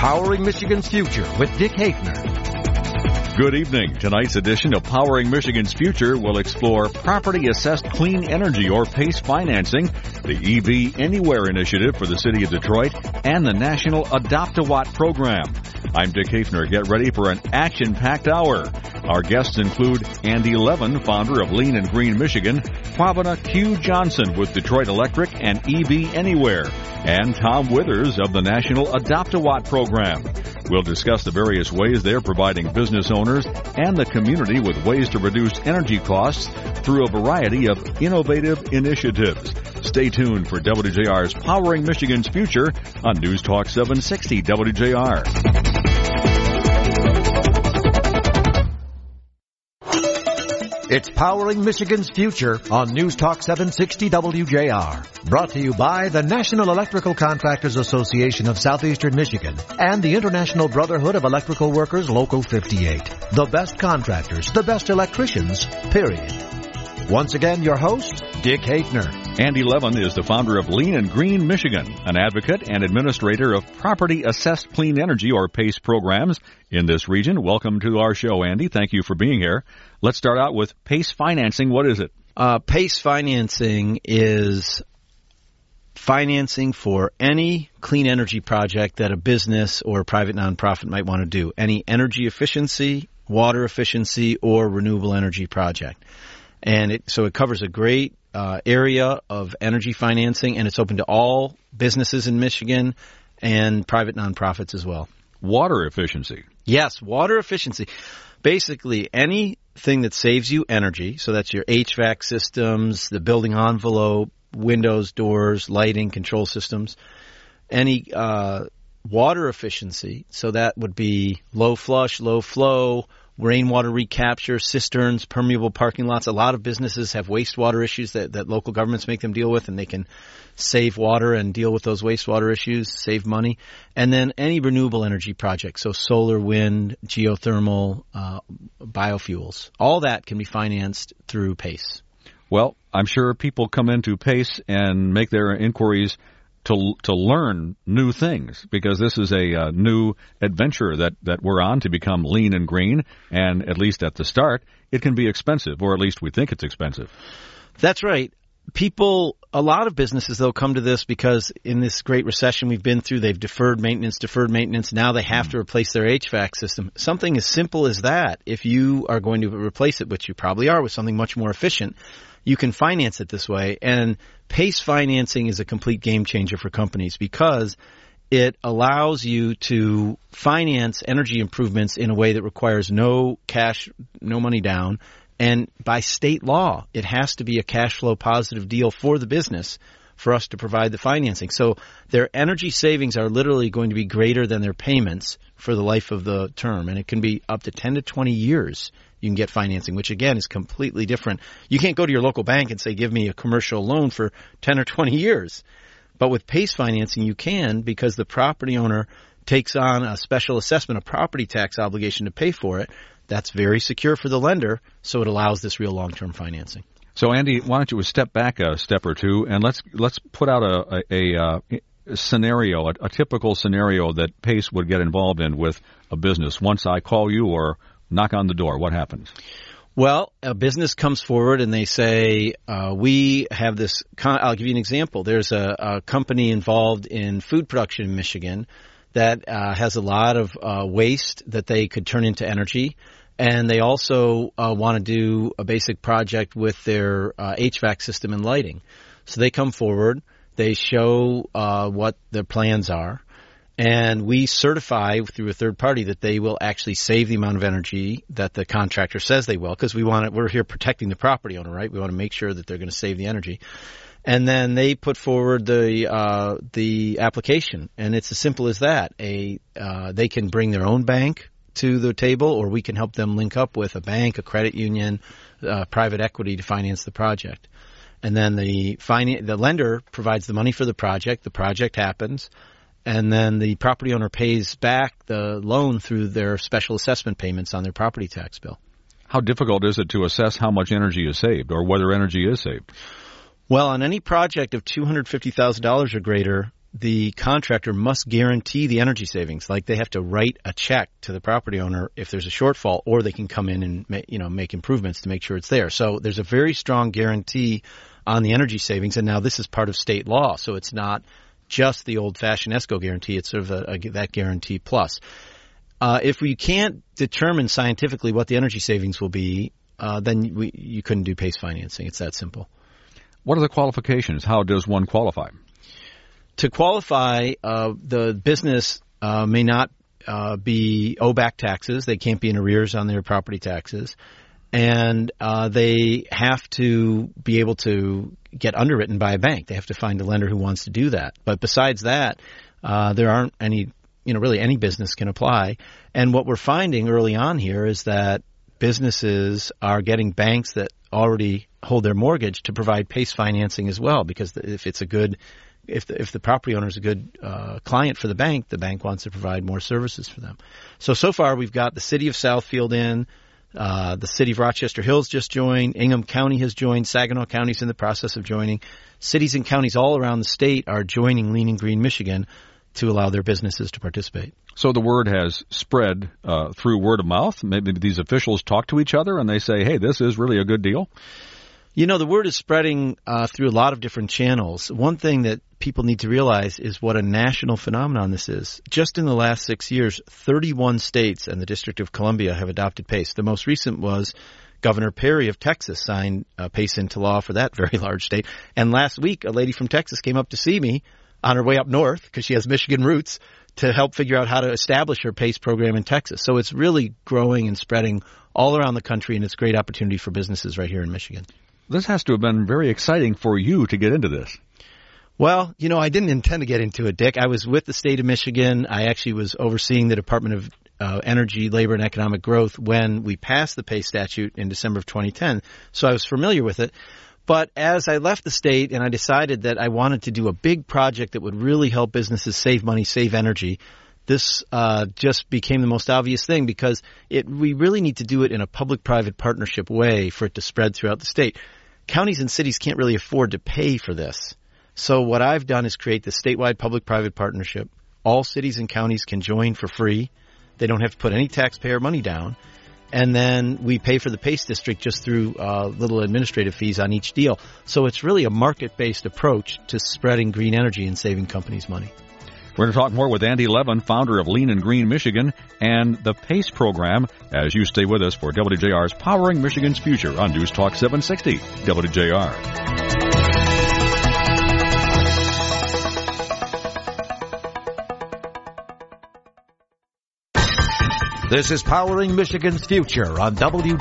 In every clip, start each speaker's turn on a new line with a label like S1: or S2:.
S1: Powering Michigan's Future with Dick Hafner.
S2: Good evening. Tonight's edition of Powering Michigan's Future will explore Property-Assessed Clean Energy, or PACE financing, the EV Anywhere initiative for the city of Detroit, and the National Adopt-A-Watt program. I'm Dick Hafner. Get ready for an action-packed hour. Our guests include Andy Levin, founder of Lean and Green Michigan, Pravana Q. Johnson with Detroit Electric and EV Anywhere, and Tom Withers of the National Adopt-A-Watt program. We'll discuss the various ways they're providing business owners and the community with ways to reduce energy costs through a variety of innovative initiatives. Stay tuned for WJR's Powering Michigan's Future on News Talk 760 WJR.
S1: It's Powering Michigan's Future on News Talk 760 WJR. Brought to you by the National Electrical Contractors Association of Southeastern Michigan and the International Brotherhood of Electrical Workers Local 58. The best contractors, the best electricians, period. Once again, your host, Dick Hafner.
S2: Andy Levin is the founder of Lean and Green Michigan, an advocate and administrator of Property-Assessed Clean Energy, or PACE, programs in this region. Welcome to our show, Andy. Thank you for being here. Let's start out with PACE financing. What is it?
S3: PACE financing is financing for any clean energy project that a business or a private nonprofit might want to do. Any energy efficiency, water efficiency, or renewable energy project. And it covers a great area of energy financing, and it's open to all businesses in Michigan and private nonprofits as well.
S2: Water efficiency.
S3: Yes, water efficiency. Basically, anything that saves you energy, so that's your HVAC systems, the building envelope, windows, doors, lighting, control systems. Any water efficiency, so that would be low flush, low flow, rainwater recapture, cisterns, permeable parking lots. A lot of businesses have wastewater issues that local governments make them deal with, and they can save water and deal with those wastewater issues, save money. And then any renewable energy project, so solar, wind, geothermal, biofuels. All that can be financed through PACE.
S2: Well, I'm sure people come into PACE and make their inquiries to learn new things, because this is a new adventure that we're on to become lean and green, and at least at the start, it can be expensive, or at least we think it's expensive.
S3: That's right. A lot of businesses, they'll come to this because in this great recession we've been through, they've deferred maintenance. Now they have to replace their HVAC system. Something as simple as that, if you are going to replace it, which you probably are, with something much more efficient, you can finance it this way. And PACE financing is a complete game changer for companies because it allows you to finance energy improvements in a way that requires no cash, no money down. And by state law, it has to be a cash flow positive deal for the business for us to provide the financing. So their energy savings are literally going to be greater than their payments for the life of the term. And it can be up to 10 to 20 years you can get financing, which, again, is completely different. You can't go to your local bank and say, give me a commercial loan for 10 or 20 years. But with PACE financing, you can, because the property owner takes on a special assessment, a property tax obligation to pay for it. That's very secure for the lender, so it allows this real long-term financing.
S2: So, Andy, why don't you step back a step or two, and let's put out a scenario, a typical scenario that PACE would get involved in with a business. Once I call you or knock on the door, what happens?
S3: Well, a business comes forward and they say, we have this, I'll give you an example. There's a company involved in food production in Michigan that has a lot of waste that they could turn into energy. And they also want to do a basic project with their HVAC system and lighting. So they come forward, they show what their plans are, and we certify through a third party that they will actually save the amount of energy that the contractor says they will, because we're here protecting the property owner, right? We want to make sure that they're going to save the energy. And then they put forward the application, and it's as simple as that. They can bring their own bank to the table, or we can help them link up with a bank, a credit union, private equity to finance the project. And then the lender provides the money for the project happens, and then the property owner pays back the loan through their special assessment payments on their property tax bill.
S2: How difficult is it to assess how much energy is saved, or whether energy is saved?
S3: Well, on any project of $250,000 or greater, the contractor must guarantee the energy savings. Like they have to write a check to the property owner if there's a shortfall, or they can come in and make improvements to make sure it's there. So there's a very strong guarantee on the energy savings, and now this is part of state law, so it's not just the old-fashioned ESCO guarantee. It's sort of that guarantee plus. If we can't determine scientifically what the energy savings will be, then you couldn't do PACE financing. It's that simple.
S2: What are the qualifications? How does one qualify?
S3: To qualify, the business may not owe back taxes. They can't be in arrears on their property taxes. And they have to be able to get underwritten by a bank. They have to find a lender who wants to do that. But besides that, there aren't any, really any business can apply. And what we're finding early on here is that businesses are getting banks that already hold their mortgage to provide PACE financing as well, because if the property owner is a good client for the bank wants to provide more services for them. So far we've got the city of Southfield in, the city of Rochester Hills just joined, Ingham County has joined, Saginaw County's in the process of joining. Cities and counties all around the state are joining Lean and Green Michigan to allow their businesses to participate.
S2: So the word has spread through word of mouth. Maybe these officials talk to each other and they say, hey, this is really a good deal.
S3: The word is spreading through a lot of different channels. One thing that people need to realize is what a national phenomenon this is. Just in the last 6 years, 31 states and the District of Columbia have adopted PACE. The most recent was Governor Perry of Texas signed PACE into law for that very large state. And last week, a lady from Texas came up to see me on her way up north, because she has Michigan roots, to help figure out how to establish her PACE program in Texas. So it's really growing and spreading all around the country, and it's a great opportunity for businesses right here in Michigan.
S2: This has to have been very exciting for you to get into this.
S3: Well, I didn't intend to get into it, Dick. I was with the state of Michigan. I actually was overseeing the Department of Energy, Labor, and Economic Growth when we passed the PACE statute in December of 2010. So I was familiar with it. But as I left the state and I decided that I wanted to do a big project that would really help businesses save money, save energy, this just became the most obvious thing, because we really need to do it in a public-private partnership way for it to spread throughout the state. Counties and cities can't really afford to pay for this. So what I've done is create the statewide public-private partnership. All cities and counties can join for free. They don't have to put any taxpayer money down. And then we pay for the PACE district just through little administrative fees on each deal. So it's really a market-based approach to spreading green energy and saving companies money.
S2: We're going to talk more with Andy Levin, founder of Lean and Green Michigan, and the PACE program, as you stay with us for WJR's Powering Michigan's Future on News Talk 760 WJR.
S1: This is Powering Michigan's Future on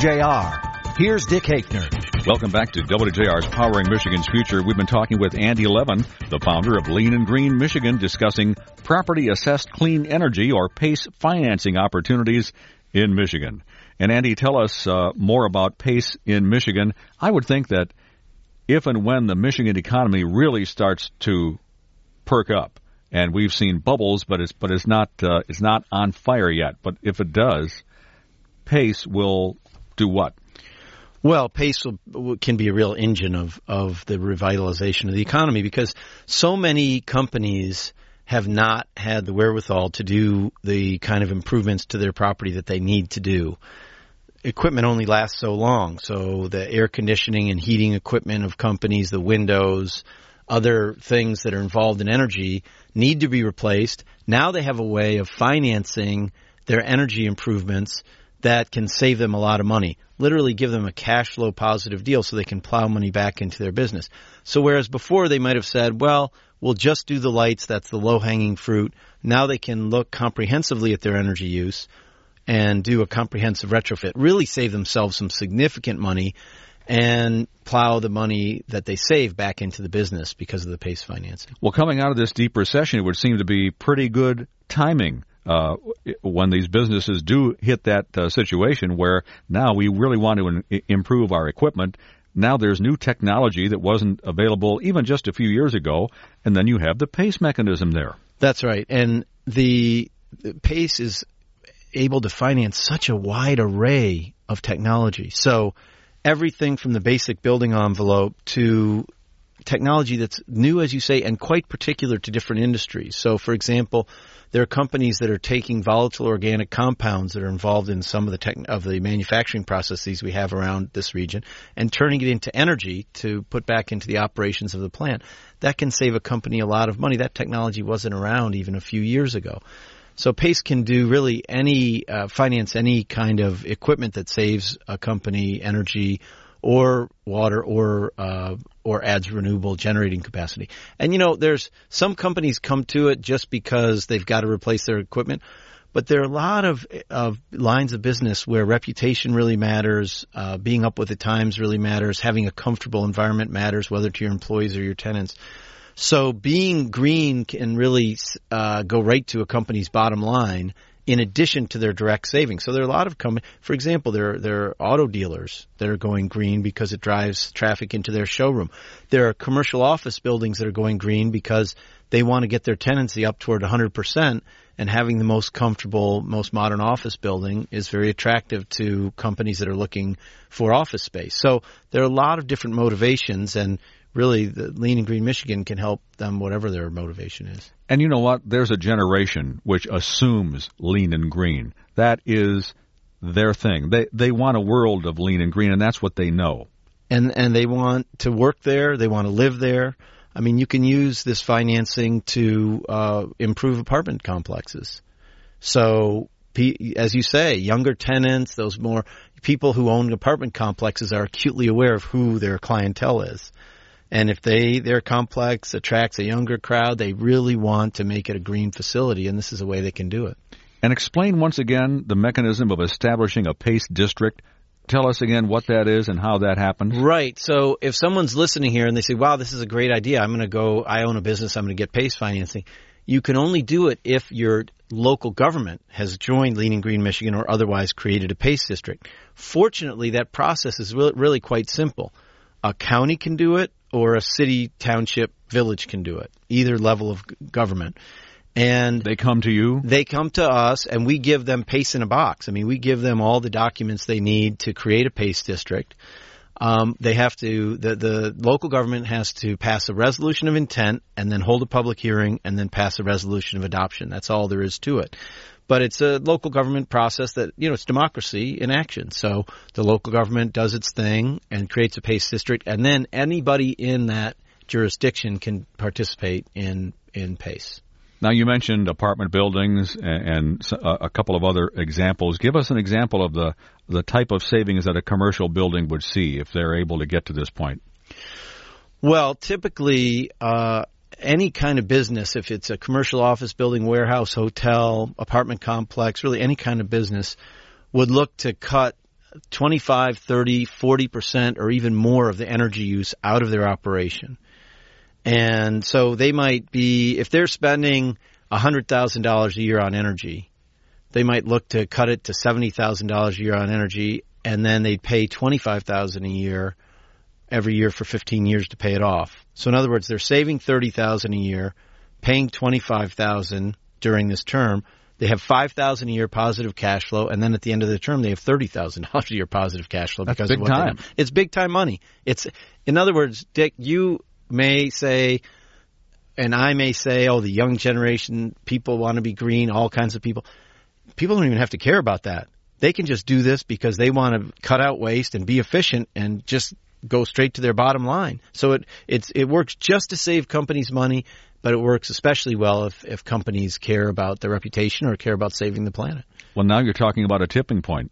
S1: WJR. Here's Dick Hakener.
S2: Welcome back to WJR's Powering Michigan's Future. We've been talking with Andy Levin, the founder of Lean and Green Michigan, discussing property-assessed clean energy or PACE financing opportunities in Michigan. And Andy, tell us more about PACE in Michigan. I would think that if and when the Michigan economy really starts to perk up, and we've seen bubbles, but it's not on fire yet. But if it does, PACE will do what?
S3: Well, PACE can be a real engine of the revitalization of the economy, because so many companies have not had the wherewithal to do the kind of improvements to their property that they need to do. Equipment only lasts so long, so the air conditioning and heating equipment of companies, the windows, other things that are involved in energy need to be replaced. Now they have a way of financing their energy improvements that can save them a lot of money, literally give them a cash flow positive deal so they can plow money back into their business. So whereas before they might have said, well, we'll just do the lights, that's the low-hanging fruit, now they can look comprehensively at their energy use and do a comprehensive retrofit, really save themselves some significant money and plow the money that they save back into the business because of the PACE financing.
S2: Well, coming out of this deep recession, it would seem to be pretty good timing when these businesses do hit that situation where now we really want to improve our equipment. Now there's new technology that wasn't available even just a few years ago, and then you have the PACE mechanism there.
S3: That's right. And the PACE is able to finance such a wide array of technology. So everything from the basic building envelope to technology that's new, as you say, and quite particular to different industries. So, for example, there are companies that are taking volatile organic compounds that are involved in some of the manufacturing processes we have around this region and turning it into energy to put back into the operations of the plant. That can save a company a lot of money. That technology wasn't around even a few years ago. So PACE can do really finance any kind of equipment that saves a company energy or water or adds renewable generating capacity. And, there's some companies come to it just because they've got to replace their equipment. But there are a lot of lines of business where reputation really matters, being up with the times really matters, having a comfortable environment matters, whether to your employees or your tenants. So being green can really go right to a company's bottom line in addition to their direct savings. So there are a lot of companies, for example, there are auto dealers that are going green because it drives traffic into their showroom. There are commercial office buildings that are going green because they want to get their tenancy up toward 100%, and having the most comfortable, most modern office building is very attractive to companies that are looking for office space. So there are a lot of different motivations, and really, the Lean and Green Michigan can help them whatever their motivation is.
S2: And you know what? There's a generation which assumes lean and green. That is their thing. They want a world of lean and green, and that's what they know.
S3: And they want to work there. They want to live there. I mean, you can use this financing to improve apartment complexes. So, as you say, younger tenants, those more people who own apartment complexes are acutely aware of who their clientele is. And if their complex attracts a younger crowd, they really want to make it a green facility, and this is a way they can do it.
S2: And explain once again the mechanism of establishing a PACE district. Tell us again what that is and how that happens.
S3: Right. So if someone's listening here and they say, wow, this is a great idea, I own a business, I'm going to get PACE financing. You can only do it if your local government has joined Lean and Green Michigan or otherwise created a PACE district. Fortunately, that process is really quite simple. A county can do it, or a city, township, village can do it, either level of government. And
S2: they come to you?
S3: They come to us, and we give them PACE in a box. I mean, we give them all the documents they need to create a PACE district. They have to, the local government has to pass a resolution of intent and then hold a public hearing and then pass a resolution of adoption. That's all there is to it. But it's a local government process that, it's democracy in action. So the local government does its thing and creates a PACE district, and then anybody in that jurisdiction can participate in PACE.
S2: Now, you mentioned apartment buildings and a couple of other examples. Give us an example of the type of savings that a commercial building would see if they're able to get to this point.
S3: Well, typically, any kind of business, if it's a commercial office building, warehouse, hotel, apartment complex, really any kind of business, would look to cut 25, 30, 40% or even more of the energy use out of their operation. And so they might be, if they're spending $100,000 a year on energy, they might look to cut it to $70,000 a year on energy, and then they'd pay $25,000 a year every year for 15 years to pay it off. So in other words, they're saving $30,000 a year, paying $25,000 during this term. They have $5,000 a year positive cash flow, and then at the end of the term, they have $30,000 a year positive cash flow.
S2: That's
S3: because
S2: big
S3: of what
S2: time.
S3: It's big time money. In other words, Dick, you may say, and I may say, the young generation, people want to be green, all kinds of people. People don't even have to care about that. They can just do this because they want to cut out waste and be efficient and just go straight to their bottom line. So it works just to save companies money, but it works especially well if companies care about their reputation or care about saving the planet.
S2: Well, now you're talking about a tipping point.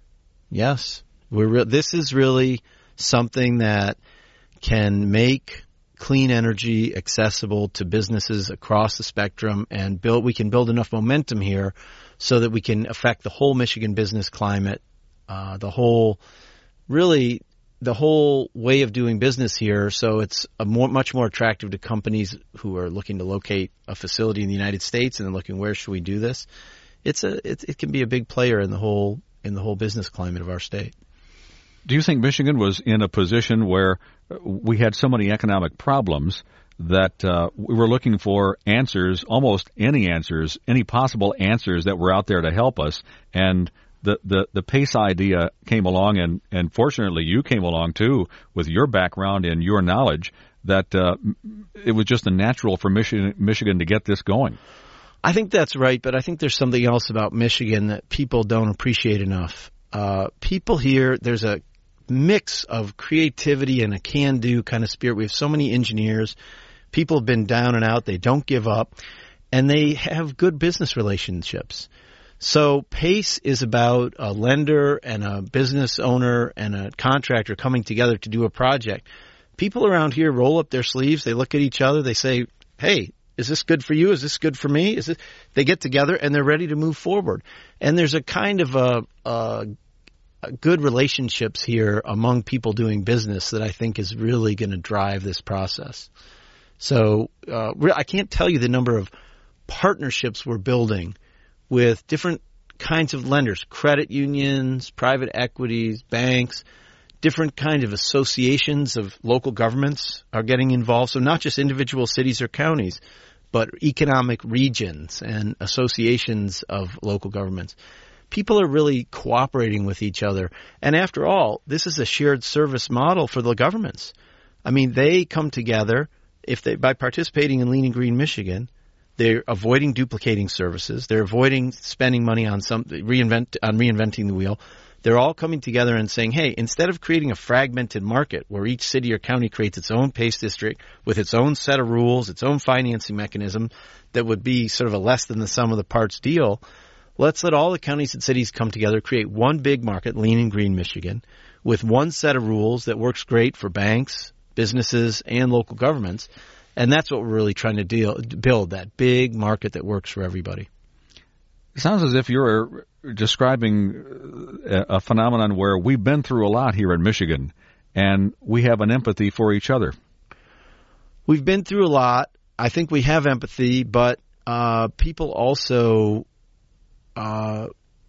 S3: Yes. This is really something that can make clean energy accessible to businesses across the spectrum, and we can build enough momentum here so that we can affect the whole Michigan business climate, the whole way of doing business here. So it's much more attractive to companies who are looking to locate a facility in the United States and then looking, where should we do this? It can be a big player in the whole business climate of our state.
S2: Do you think Michigan was in a position where we had so many economic problems that we were looking for answers, almost any possible answers that were out there to help us, and the PACE idea came along, and fortunately you came along too with your background and your knowledge. that it was just a natural for Michigan to get this going.
S3: I think that's right, but I think there's something else about Michigan that people don't appreciate enough. People here, there's a mix of creativity and a can-do kind of spirit. We have so many engineers. People have been down and out. They don't give up, and they have good business relationships. So PACE is about a lender and a business owner and a contractor coming together to do a project. People around here roll up their sleeves. They look at each other. They say, hey, is this good for you? Is this good for me? They get together and they're ready to move forward. And there's a kind of a good relationships here among people doing business that I think is really going to drive this process. So I can't tell you the number of partnerships we're building with different kinds of lenders, credit unions, private equities, banks, different kinds of associations of local governments are getting involved. So not just individual cities or counties, but economic regions and associations of local governments. People are really cooperating with each other. And after all, this is a shared service model for the governments. I mean, they come together by participating in Lean and Green Michigan. They're avoiding duplicating services. They're avoiding spending money on reinventing the wheel. They're all coming together and saying, hey, instead of creating a fragmented market where each city or county creates its own PACE district with its own set of rules, its own financing mechanism that would be sort of a less than the sum of the parts deal, let's let all the counties and cities come together, create one big market, Lean and Green Michigan, with one set of rules that works great for banks, businesses, and local governments. And that's what we're really trying to build, that big market that works for everybody.
S2: It sounds as if you're describing a phenomenon where we've been through a lot here in Michigan, and we have an empathy for each other.
S3: We've been through a lot. I think we have empathy, but people also are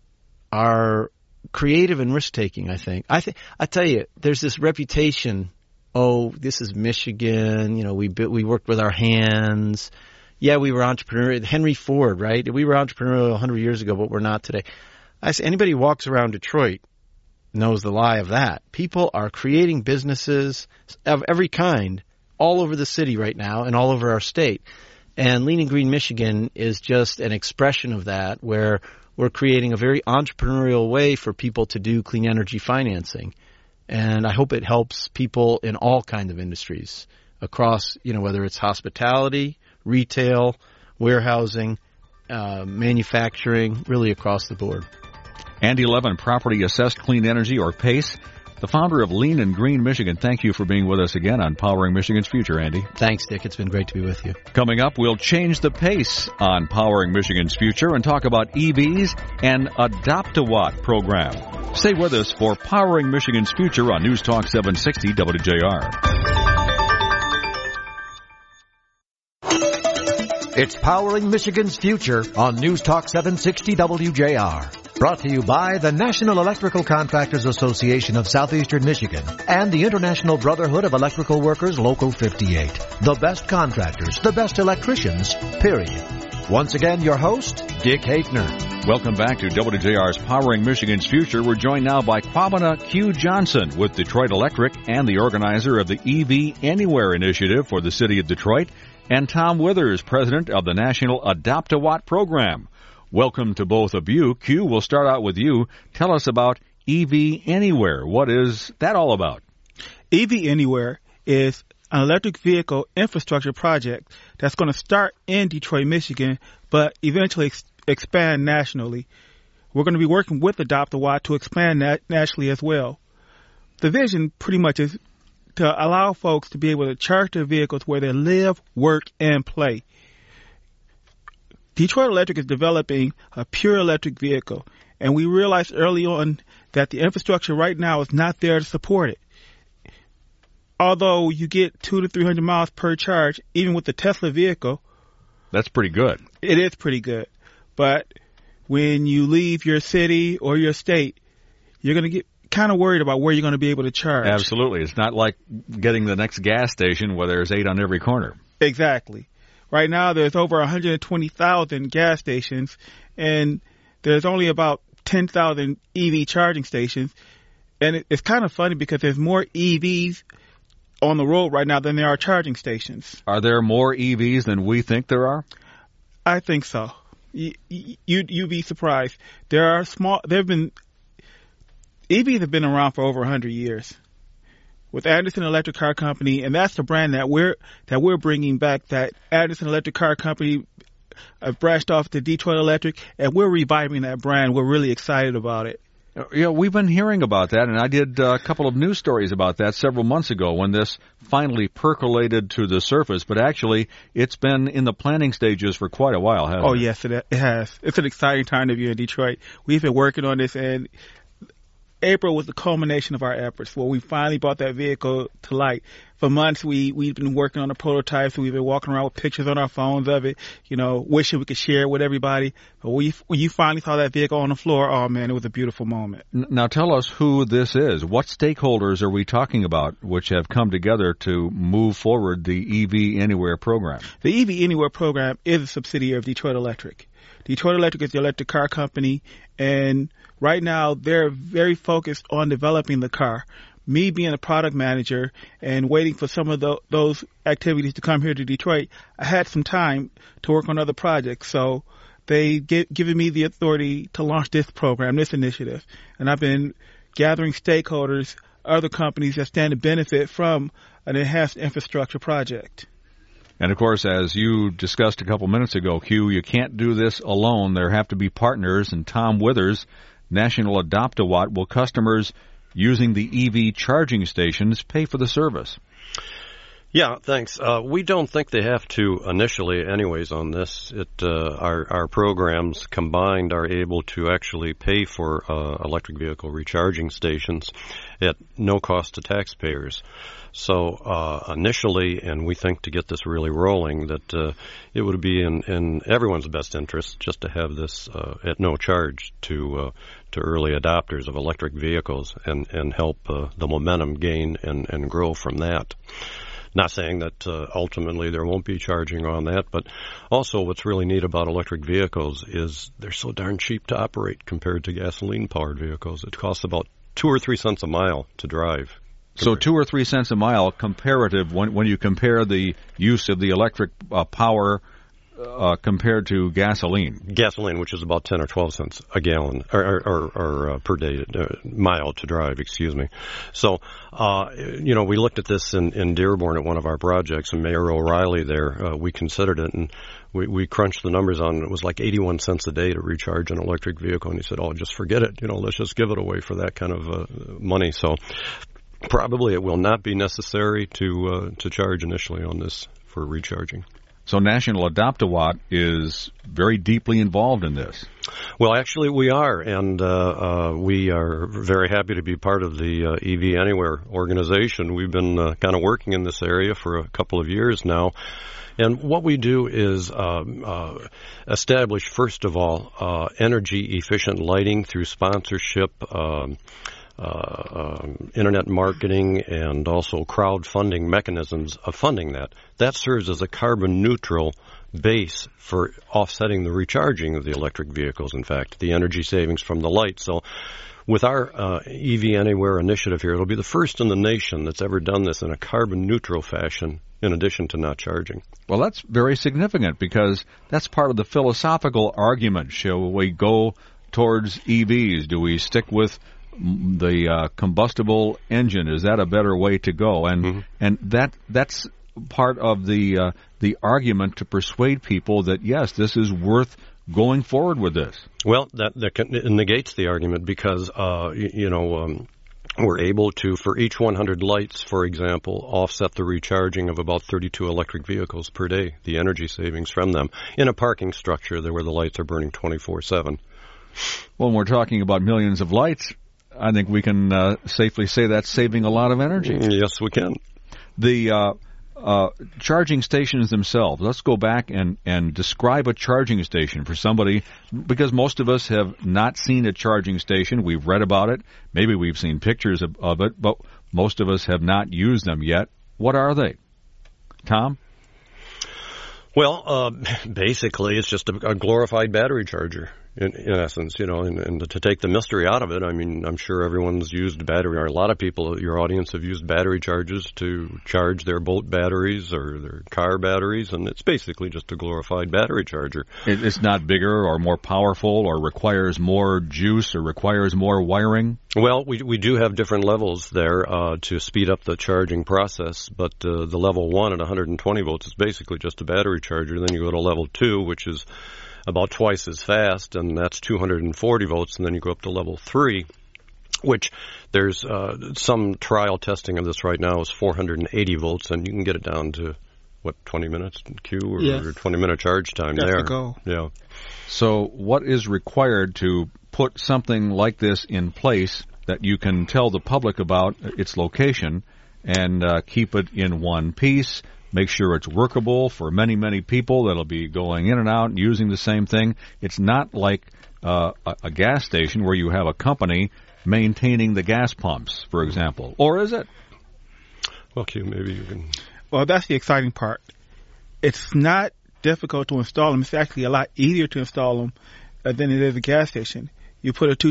S3: creative and risk-taking, I think. I tell you, there's this reputation, oh, this is Michigan, we worked with our hands. Yeah, we were entrepreneurial. Henry Ford, right? We were entrepreneurial 100 years ago, but we're not today. I say anybody who walks around Detroit knows the lie of that. People are creating businesses of every kind all over the city right now and all over our state. And Lean and Green Michigan is just an expression of that, where we're creating a very entrepreneurial way for people to do clean energy financing. And I hope it helps people in all kinds of industries across, whether it's hospitality, retail, warehousing, manufacturing, really across the board.
S2: Andy Levin, Property Assessed Clean Energy, or PACE, the founder of Lean and Green Michigan. Thank you for being with us again on Powering Michigan's Future, Andy.
S3: Thanks, Dick. It's been great to be with you.
S2: Coming up, we'll change the pace on Powering Michigan's Future and talk about EVs and Adopt-A-Watt program. Stay with us for Powering Michigan's Future on News Talk 760 WJR.
S1: It's Powering Michigan's Future on News Talk 760 WJR. Brought to you by the National Electrical Contractors Association of Southeastern Michigan and the International Brotherhood of Electrical Workers Local 58. The best contractors, the best electricians, period. Once again, your host, Dick Haefner.
S2: Welcome back to WJR's Powering Michigan's Future. We're joined now by Kwabena Q. Johnson with Detroit Electric and the organizer of the EV Anywhere initiative for the city of Detroit, and Tom Withers, president of the National Adopt-A-Watt program. Welcome to both of you. Q, we'll start out with you. Tell us about EV Anywhere. What is that all about?
S4: EV Anywhere is an electric vehicle infrastructure project that's going to start in Detroit, Michigan, but eventually expand nationally. We're going to be working with Adopt-A-Watt to expand nationally as well. The vision pretty much is to allow folks to be able to charge their vehicles where they live, work, and play. Detroit Electric is developing a pure electric vehicle, and we realized early on that the infrastructure right now is not there to support it. Although you get 200 to 300 miles per charge, even with the Tesla vehicle.
S2: That's pretty good.
S4: It is pretty good. But when you leave your city or your state, you're going to get kind of worried about where you're going to be able to charge.
S2: Absolutely. It's not like getting the next gas station where there's 8 on every corner.
S4: Exactly. Right now, there's over 120,000 gas stations, and there's only about 10,000 EV charging stations. And it's kind of funny because there's more EVs on the road right now than there are charging stations.
S2: Are there more EVs than we think there are?
S4: I think so. You'd be surprised. EVs have been around for over 100 years. With Anderson Electric Car Company, and that's the brand that we're bringing back. That Anderson Electric Car Company branched off to Detroit Electric, and we're reviving that brand. We're really excited about it.
S2: Yeah, we've been hearing about that, and I did a couple of news stories about that several months ago when this finally percolated to the surface. But actually, it's been in the planning stages for quite a while, hasn't it?
S4: Oh, yes, it has. It's an exciting time to be in Detroit. We've been working on this, and April was the culmination of our efforts where we finally brought that vehicle to light. For months, we've been working on the prototypes. We've been walking around with pictures on our phones of it, wishing we could share it with everybody. But when you finally saw that vehicle on the floor, oh, man, it was a beautiful moment.
S2: Now, tell us who this is. What stakeholders are we talking about which have come together to move forward the EV Anywhere program?
S4: The EV Anywhere program is a subsidiary of Detroit Electric. Detroit Electric is the electric car company, and right now they're very focused on developing the car. Me being a product manager and waiting for some of those activities to come here to Detroit, I had some time to work on other projects. So they given me the authority to launch this program, this initiative. And I've been gathering stakeholders, other companies that stand to benefit from an enhanced infrastructure project.
S2: And, of course, as you discussed a couple minutes ago, Hugh, you can't do this alone. There have to be partners. And Tom Withers, National Adopt-A-Watt, will customers using the EV charging stations pay for the service?
S5: Yeah, thanks. We don't think they have to initially anyways on this. Our programs combined are able to actually pay for electric vehicle recharging stations at no cost to taxpayers. So initially, and we think to get this really rolling, that it would be in everyone's best interest just to have this at no charge to early adopters of electric vehicles and help the momentum gain and grow from that. Not saying that ultimately there won't be charging on that, but also what's really neat about electric vehicles is they're so darn cheap to operate compared to gasoline-powered vehicles. It costs about 2 or 3 cents a mile to drive.
S2: So 2 or 3 cents a mile comparative when you compare the use of the electric power compared to gasoline.
S5: Gasoline, which is about 10 or 12 cents a gallon or per day mile to drive. Excuse me. So we looked at this in Dearborn at one of our projects, and Mayor O'Reilly there. We considered it, and we crunched the numbers on it. It was like 81 cents a day to recharge an electric vehicle, and he said, "Oh, just forget it. Let's just give it away for that kind of money." So. Probably it will not be necessary to charge initially on this for recharging.
S2: So National Adopt-A-Watt is very deeply involved in this.
S5: Well, actually we are, and we are very happy to be part of the EV Anywhere organization. We've been kind of working in this area for a couple of years now. And what we do is establish, first of all, energy-efficient lighting through sponsorship, internet marketing, and also crowdfunding mechanisms of funding that. That serves as a carbon neutral base for offsetting the recharging of the electric vehicles, in fact, the energy savings from the light. So with our EV Anywhere initiative here, it'll be the first in the nation that's ever done this in a carbon neutral fashion in addition to not charging.
S2: Well, that's very significant because that's part of the philosophical argument. Shall we go towards EVs? Do we stick with the combustible engine? Is that a better way to go? And that's part of the argument to persuade people that yes, this is worth going forward with this.
S5: Well, that negates the argument because we're able to, for each 100 lights, for example, offset the recharging of about 32 electric vehicles per day, the energy savings from them, in a parking structure there where the lights are burning 24/7.
S2: Well, when we're talking about millions of lights, I think we can safely say that's saving a lot of energy.
S5: Yes, we can.
S2: The charging stations themselves, let's go back and describe a charging station for somebody, because most of us have not seen a charging station. We've read about it. Maybe we've seen pictures of it, but most of us have not used them yet. What are they? Tom?
S5: Well, basically, it's just a glorified battery charger. in essence, and to take the mystery out of it. I mean, I'm sure everyone's used battery, or a lot of people, your audience, have used battery chargers to charge their boat batteries or their car batteries, and it's basically just a glorified battery charger.
S2: It's not bigger or more powerful or requires more juice or requires more wiring?
S5: Well, we do have different levels there to speed up the charging process, but the level 1 at 120 volts is basically just a battery charger. Then you go to level 2, which is about twice as fast, and that's 240 volts, and then you go up to level 3, which there's some trial testing of this right now is 480 volts, and you can get it down to, 20 minutes queue or 20-minute charge time there.
S4: That's the goal.
S5: Yeah.
S2: So what is required to put something like this in place that you can tell the public about its location and keep it in one piece? Make sure it's workable for many, many people that'll be going in and out and using the same thing. It's not like a gas station where you have a company maintaining the gas pumps, for example. Or is it?
S5: Well, Q, maybe you can...
S4: Well, that's the exciting part. It's not difficult to install them. It's actually a lot easier to install them than it is a gas station. You can put a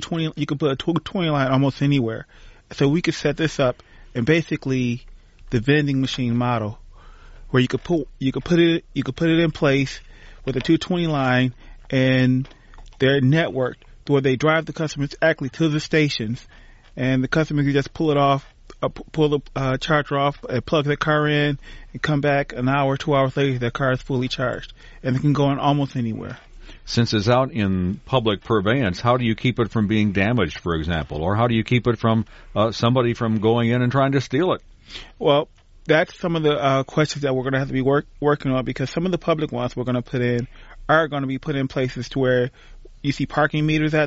S4: 220 line almost anywhere. So we could set this up in basically the vending machine model, where you could put it in place with a 220 line and their network, where they drive the customers actually to the stations, and the customer can just pull the charger off, and plug their car in, and come back an hour, 2 hours later, their car is fully charged, and it can go in almost anywhere.
S2: Since it's out in public purveyance, how do you keep it from being damaged, for example, or how do you keep it from somebody from going in and trying to steal it?
S4: Well, that's some of the questions that we're going to have to be working on, because some of the public ones we're going to put in are going to be put in places to where you see parking meters that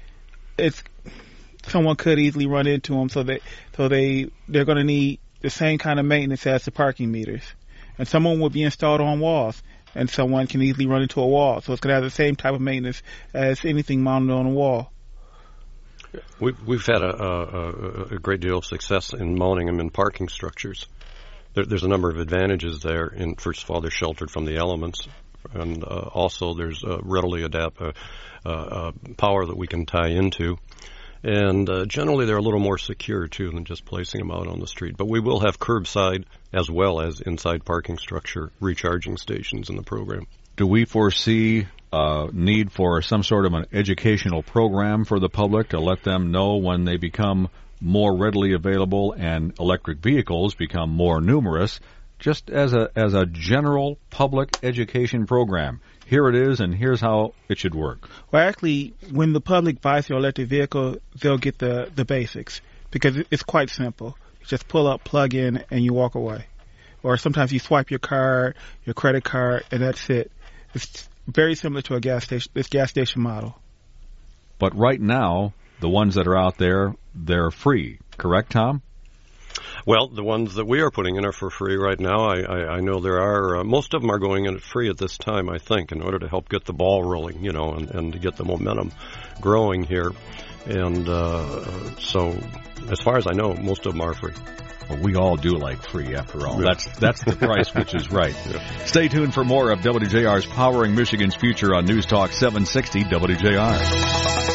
S4: someone could easily run into them, so they're going to need the same kind of maintenance as the parking meters, and someone will be installed on walls, and someone can easily run into a wall, so it's going to have the same type of maintenance as anything mounted on a wall.
S5: We've had a great deal of success in mounting them in parking structures. There's a number of advantages there. First of all, they're sheltered from the elements, and also there's readily power that we can tie into. And generally, they're a little more secure, too, than just placing them out on the street. But we will have curbside as well as inside parking structure recharging stations in the program.
S2: Do we foresee need for some sort of an educational program for the public to let them know when they become more readily available and electric vehicles become more numerous, just as a general public education program? Here it is, and here's how it should work.
S4: Well, actually, when the public buys your electric vehicle, they'll get the basics, because it's quite simple. You just pull up, plug in, and you walk away. Or sometimes you swipe your card, your credit card, and that's it. It's very similar to this gas station model.
S2: But right now, the ones that are out there, they're free. Correct, Tom?
S5: Well, the ones that we are putting in are for free right now. I know there are, most of them are going in free at this time, I think, in order to help get the ball rolling, and to get the momentum growing here. And so, as far as I know, most of them are free.
S2: Well, we all do like free, after all.
S5: Yeah.
S2: That's the price, which is right.
S5: Yeah.
S2: Stay tuned for more of WJR's Powering Michigan's Future on News Talk 760 WJR.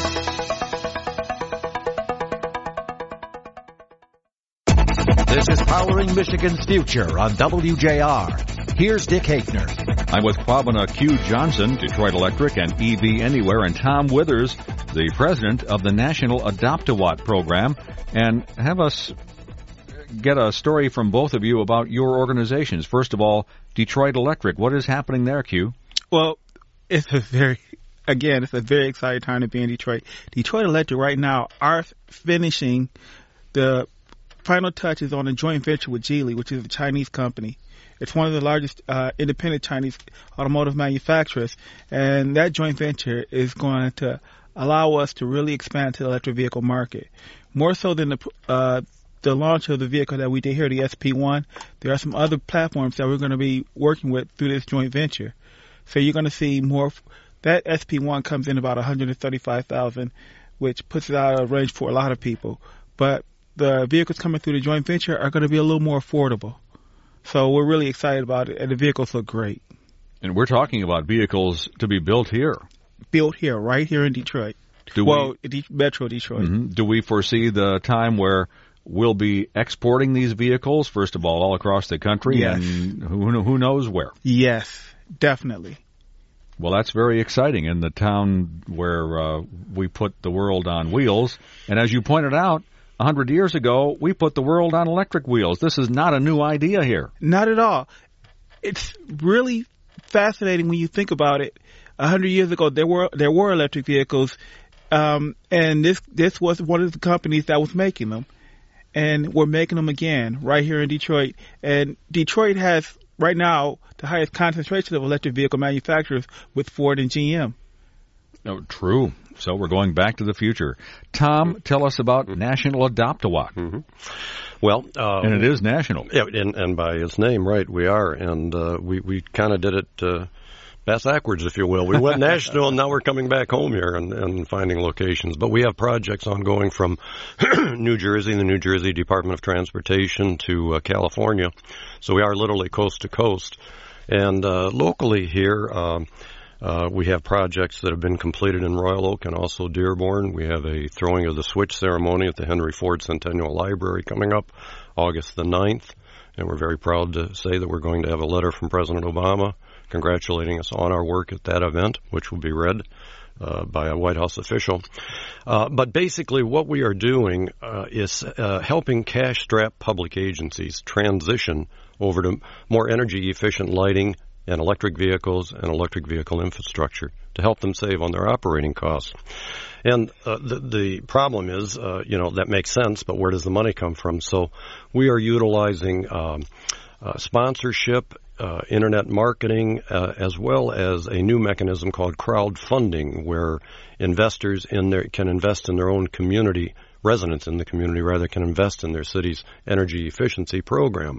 S1: This is Powering Michigan's Future on WJR. Here's Dick Haefner.
S2: I'm with Quabana Q. Johnson, Detroit Electric, and EV Anywhere, and Tom Withers, the president of the National Adopt-A-Watt program, and have us get a story from both of you about your organizations. First of all, Detroit Electric. What is happening there, Q?
S4: Well, it's a very exciting time to be in Detroit. Detroit Electric right now are finishing the final touches on a joint venture with Geely, which is a Chinese company. It's one of the largest independent Chinese automotive manufacturers, and that joint venture is going to allow us to really expand to the electric vehicle market. More so than the launch of the vehicle that we did here, the SP1, there are some other platforms that we're going to be working with through this joint venture. So you're going to see more. That SP1 comes in about $135,000, which puts it out of range for a lot of people. But the vehicles coming through the joint venture are going to be a little more affordable. So we're really excited about it, and the vehicles look great.
S2: And we're talking about vehicles to be built here.
S4: built here, right here in Detroit. Metro Detroit.
S2: Mm-hmm. Do we foresee the time where we'll be exporting these vehicles, first of all across the country,
S4: yes.
S2: and who knows where?
S4: Yes, definitely.
S2: Well, that's very exciting in the town where we put the world on wheels. And as you pointed out, 100 years ago, we put the world on electric wheels. This is not a new idea here.
S4: Not at all. It's really fascinating when you think about it. 100 years ago, there were electric vehicles, and this was one of the companies that was making them. And we're making them again right here in Detroit. And Detroit has, right now, the highest concentration of electric vehicle manufacturers with Ford and GM.
S2: Oh, true. So we're going back to the future. Tom, tell us about National Adopt-A-Watt.
S5: Mm-hmm. Well,
S2: and it is national.
S5: Yeah, and by its name, right, we are. And we kind of did it backwards, if you will. We went national, and now we're coming back home here and finding locations. But we have projects ongoing from New Jersey, the New Jersey Department of Transportation, to California. So we are literally coast to coast. And locally here, we have projects that have been completed in Royal Oak and also Dearborn. We have a throwing of the switch ceremony at the Henry Ford Centennial Library coming up August the 9th. And we're very proud to say that we're going to have a letter from President Obama congratulating us on our work at that event, which will be read by a White House official. But basically what we are doing is helping cash-strapped public agencies transition over to more energy-efficient lighting and electric vehicles and electric vehicle infrastructure to help them save on their operating costs. And the problem is, that makes sense, but where does the money come from? So we are utilizing sponsorship, internet marketing, as well as a new mechanism called crowdfunding, where investors can invest in their own community, residents in the community rather, can invest in their city's energy efficiency program.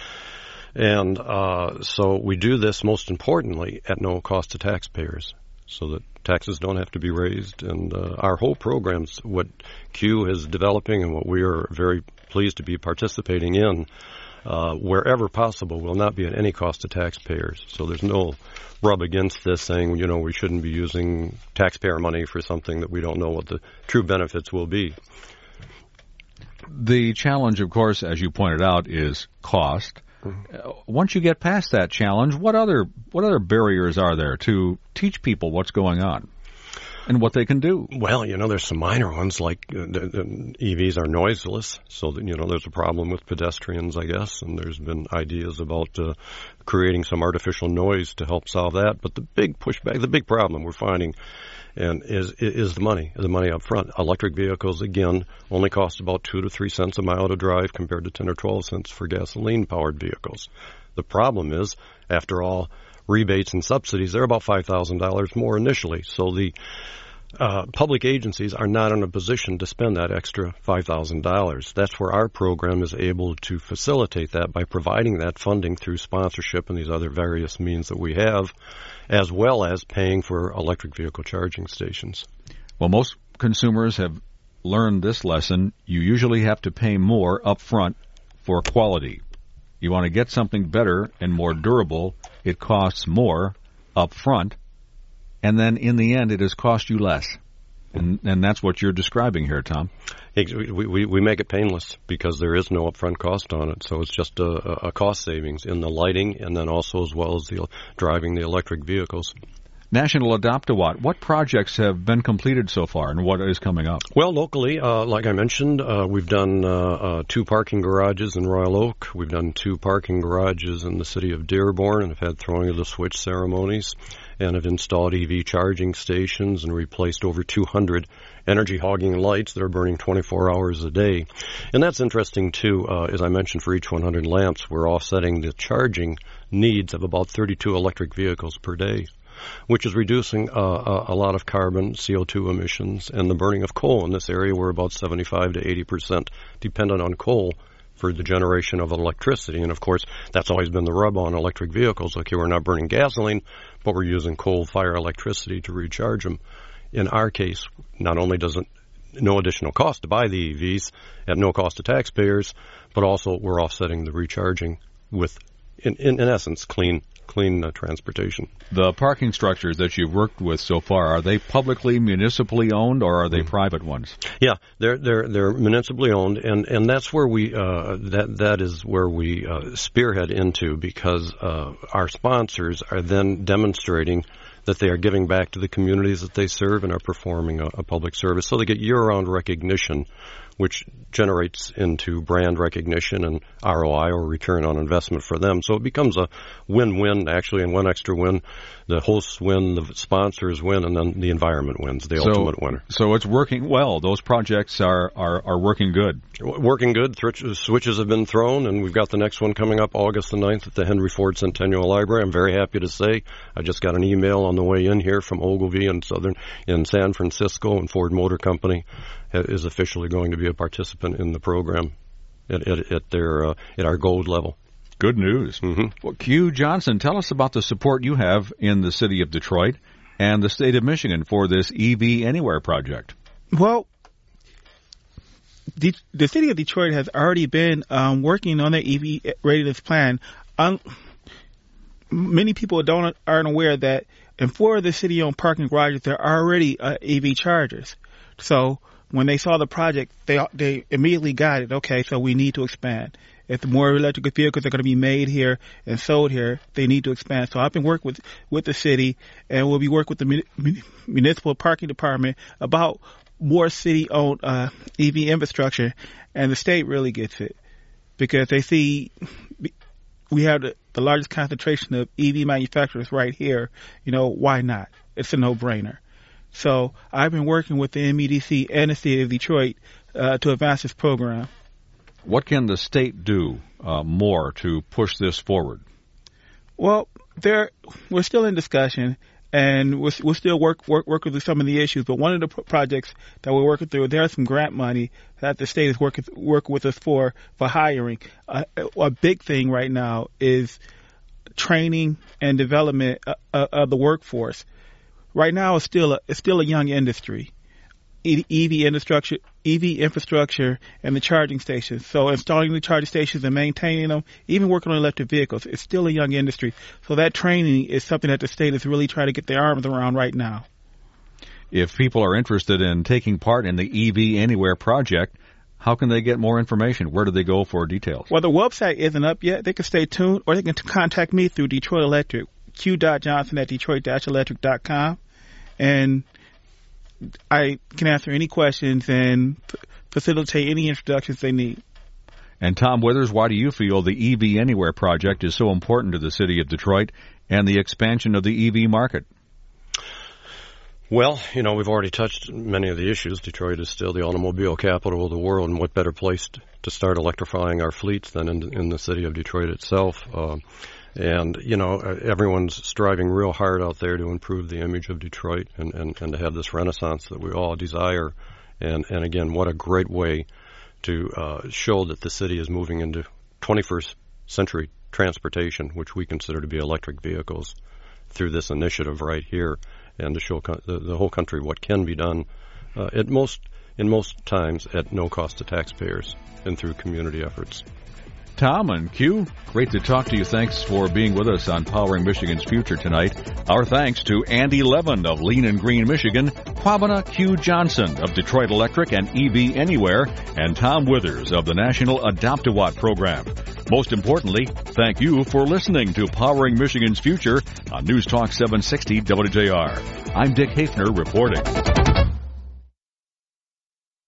S5: And so we do this, most importantly, at no cost to taxpayers, so that taxes don't have to be raised. And our whole program's what Q is developing and what we are very pleased to be participating in, wherever possible, will not be at any cost to taxpayers. So there's no rub against this saying, we shouldn't be using taxpayer money for something that we don't know what the true benefits will be.
S2: The challenge, of course, as you pointed out, is cost. Once you get past that challenge, what other barriers are there to teach people what's going on and what they can do?
S5: Well, there's some minor ones, like the EVs are noiseless, so that, there's a problem with pedestrians, I guess, and there's been ideas about creating some artificial noise to help solve that. But the big pushback, the big problem we're finding is the money up front. Electric vehicles, again, only cost about 2 to 3 cents a mile to drive compared to 10 or 12 cents for gasoline-powered vehicles. The problem is, after all rebates and subsidies, they're about $5,000 more initially. So the public agencies are not in a position to spend that extra $5,000. That's where our program is able to facilitate that by providing that funding through sponsorship and these other various means that we have, as well as paying for electric vehicle charging stations.
S2: Well, most consumers have learned this lesson. You usually have to pay more up front for quality. You want to get something better and more durable, it costs more up front, and then in the end it has cost you less. And that's what you're describing here, Tom.
S5: We make it painless because there is no upfront cost on it. So it's just a cost savings in the lighting and then also as well as the driving the electric vehicles.
S2: National Adopt-A-Watt, what projects have been completed so far and what is coming up?
S5: Well, locally, like I mentioned, we've done 2 parking garages in Royal Oak. We've done 2 parking garages in the city of Dearborn and have had throwing of the switch ceremonies and have installed EV charging stations and replaced over 200 energy hogging lights that are burning 24 hours a day. And that's interesting, too. As I mentioned, for each 100 lamps, we're offsetting the charging needs of about 32 electric vehicles per day, which is reducing a lot of carbon, CO2 emissions, and the burning of coal. In this area, we're about 75 to 80% dependent on coal for the generation of electricity. And, of course, that's always been the rub on electric vehicles. Okay, we're not burning gasoline, but we're using coal-fired electricity to recharge them. In our case, not only does it no additional cost to buy the EVs at no cost to taxpayers, but also we're offsetting the recharging with, in essence, clean clean transportation.
S2: The parking structures that you've worked with so far, are they publicly, municipally owned, or are they private ones?
S5: Yeah, they're municipally owned, and that's where we that is where we spearhead into, because our sponsors are then demonstrating that they are giving back to the communities that they serve and are performing a public service. So they get year-round recognition, which generates into brand recognition and ROI, or return on investment, for them. So it becomes a win-win, actually, and one extra win. The hosts win, the sponsors win, and then the environment wins, the ultimate winner.
S2: So it's working well. Those projects are working good.
S5: Working good. Switches have been thrown, and we've got the next one coming up August the 9th at the Henry Ford Centennial Library. I'm very happy to say I just got an email on the way in here from Ogilvy in San Francisco, and Ford Motor Company is officially going to be a participant in the program at our gold level.
S2: Good news.
S5: Mm-hmm.
S2: Well, Q Johnson, tell us about the support you have in the city of Detroit and the state of Michigan for this EV Anywhere project.
S4: Well, the city of Detroit has already been working on their EV readiness plan. Many people aren't aware that in 4 of the city-owned parking garages, there are already EV chargers. So when they saw the project, they immediately got it. Okay, so we need to expand. If the more electric vehicles are going to be made here and sold here, they need to expand. So I've been working with the city, and we'll be working with the municipal parking department about more city-owned EV infrastructure, and the state really gets it because they see we have the largest concentration of EV manufacturers right here. You know, why not? It's a no-brainer. So I've been working with the MEDC and the city of Detroit to advance this program.
S2: What can the state do more to push this forward?
S4: Well, we're still in discussion, and we're still working through some of the issues. But one of the projects that we're working through, there's some grant money that the state is working with us for hiring. A big thing right now is training and development of the workforce. Right now, it's still a young industry. EV infrastructure, and the charging stations. So installing the charging stations and maintaining them, even working on electric vehicles, it's still a young industry. So that training is something that the state is really trying to get their arms around right now.
S2: If people are interested in taking part in the EV Anywhere project, how can they get more information? Where do they go for details?
S4: Well, the website isn't up yet. They can stay tuned, or they can contact me through Detroit Electric, q.johnson@detroit-electric.com, and I can answer any questions and facilitate any introductions they need.
S2: And Tom Withers, why do you feel the EV Anywhere project is so important to the city of Detroit and the expansion of the EV market?
S5: Well, we've already touched many of the issues. Detroit is still the automobile capital of the world, and what better place to start electrifying our fleets than in the city of Detroit itself. And, everyone's striving real hard out there to improve the image of Detroit and to have this renaissance that we all desire. And again, what a great way to show that the city is moving into 21st century transportation, which we consider to be electric vehicles, through this initiative right here, and to show the whole country what can be done in most times at no cost to taxpayers and through community efforts.
S2: Tom and Q, great to talk to you. Thanks for being with us on Powering Michigan's Future tonight. Our thanks to Andy Levin of Lean and Green, Michigan, Quabana Q. Johnson of Detroit Electric and EV Anywhere, and Tom Withers of the National Adopt-A-Watt program. Most importantly, thank you for listening to Powering Michigan's Future on News Talk 760 WJR. I'm Dick Hafner reporting.